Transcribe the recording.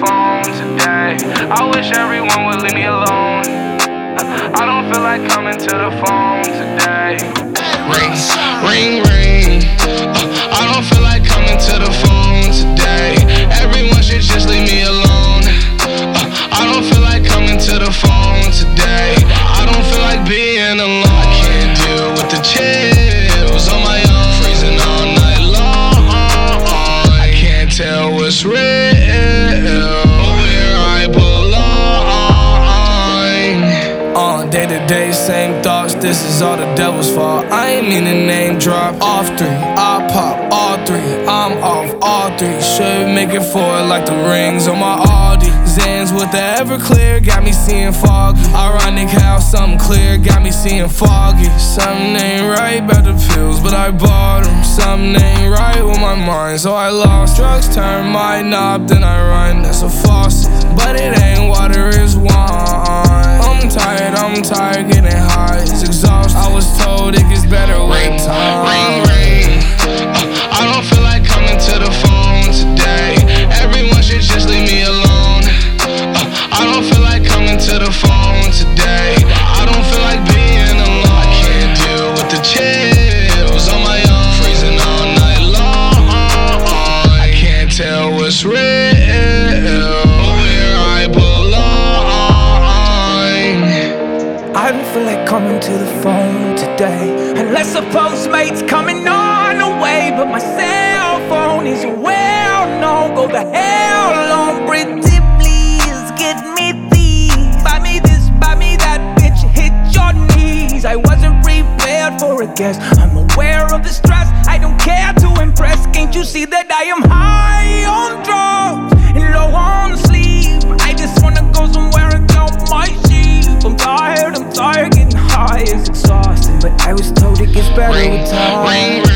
phone today. I wish everyone would leave me alone. I don't feel like coming to the phone today. Ring, ring, ring. I don't feel like coming to the phone today. Everyone should just leave me alone. I don't feel like coming to the phone today. I don't feel like being alone. I can't deal with the chills on my own. Freezing all night long. I can't tell what's real or where I belong. Day to day, same thoughts, this is all the devil's fault. I ain't mean to name drop. Off three, I pop all three, I'm off all three. Should make it four like the rings on my Audi. Zans with the Everclear, got me seeing foggy. Ironic how something clear got me seeing foggy. Something ain't right about the pills, but I bought them. Something ain't right with my mind, so I lost. Drugs turn my knob, then I run, that's a faucet. But it ain't water, it's wine. I'm tired, getting high, it's exhausting. I was told it gets better with time. Ring, ring. I don't feel like coming to the phone today. Everyone should just leave me alone. I don't feel like coming to the phone today. I don't feel like being alone. I can't deal with the chills on my own. Freezing all night long. I can't tell what's real or where I belong. I don't feel like coming to the phone today, unless a Postmate's coming on the way. But my cell phone is well known. Go the hell on, pretty please get me these. Buy me this, buy me that, bitch, hit your knees. I wasn't prepared for a guest. I'm aware of the stress, I don't care to impress. Can't you see that I am high on drugs and low on sleep? I just wanna go somewhere and count my sheep. I'm tired, getting high is exhausting, but I was told it gets better with time. Ring, ring.